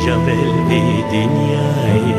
جبل بدنياي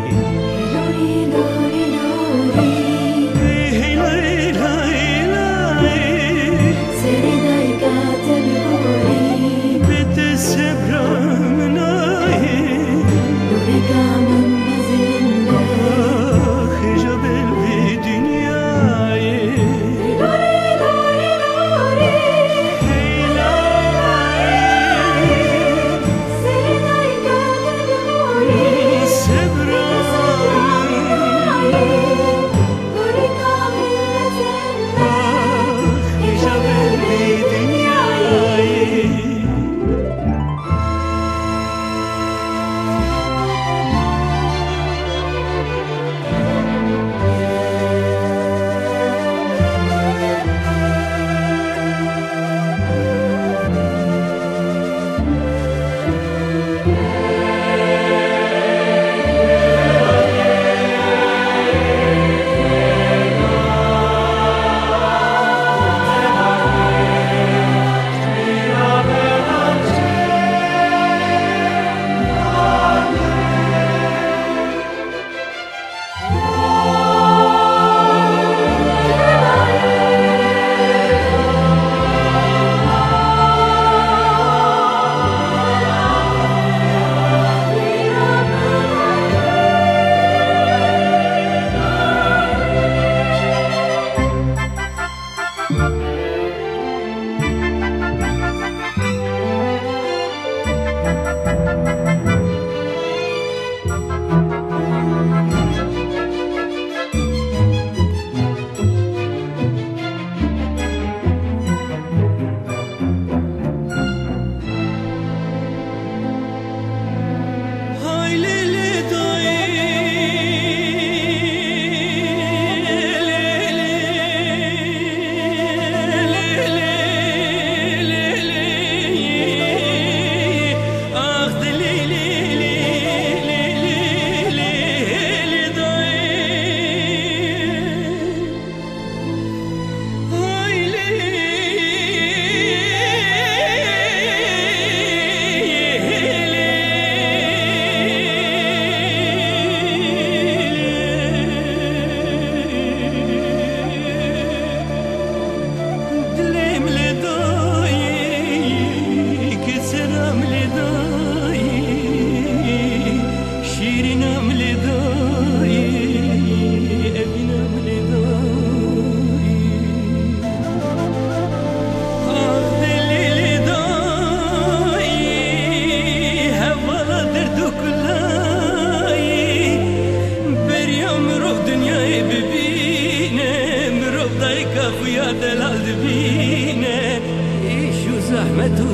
زحمت و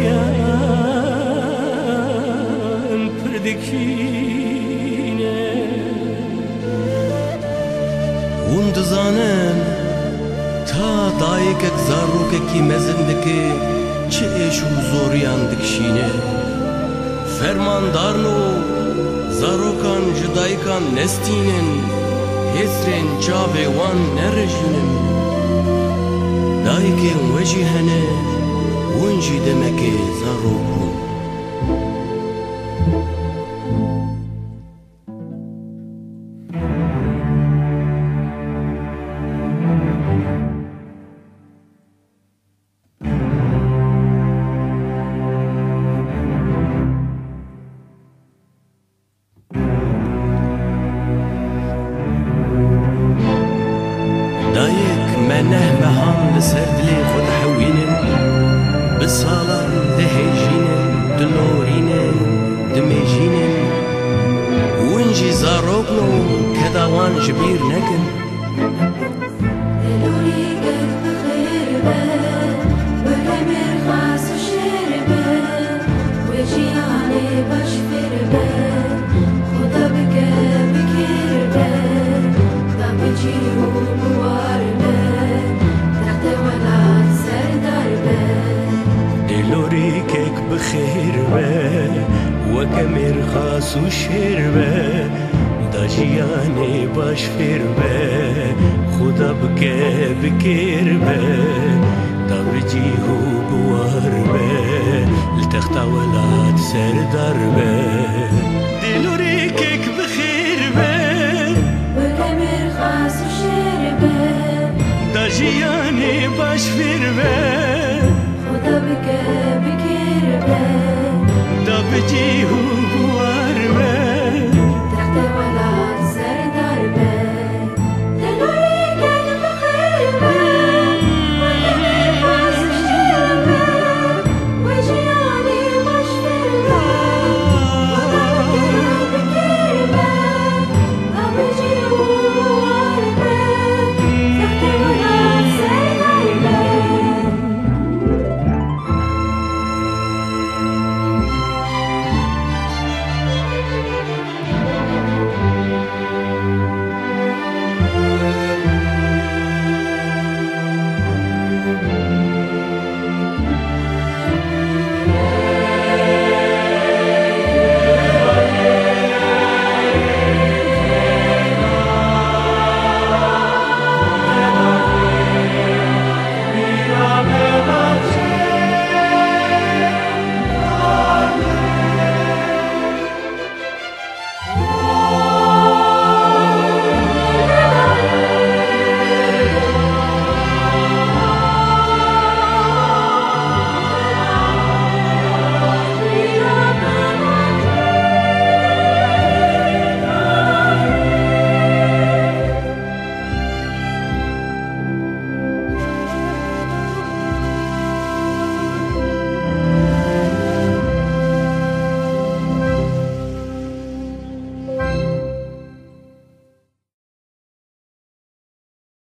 زوریان پردکینه وند زانن تا دایکک زاروککی مزندکی چه ایش و زوریان دکشینه فرماندارنو زاروکان جدایکان نستینن هسرین چاوه وان نرجونن دایکن وجی هنه ونجی دمکه زاروکون دایک منه مهان لسر دلی خود حوینن بسالان دهجینن دلورینن دمیجینن ونجی زاروکنو کداوان جبیر نکن دلوری قلب خیر بد ولا مرخص وشير بد وجياني بشفر بد خدا بك بكير بد دا بجيه بوار بد تحت ولا سردار بد دلوری کک بخیر به وکمر خاص و شیر به داجیانی باش فیر به خدا بکه بکیر به دا بجیهو بوار به تخت ولاد سر دربه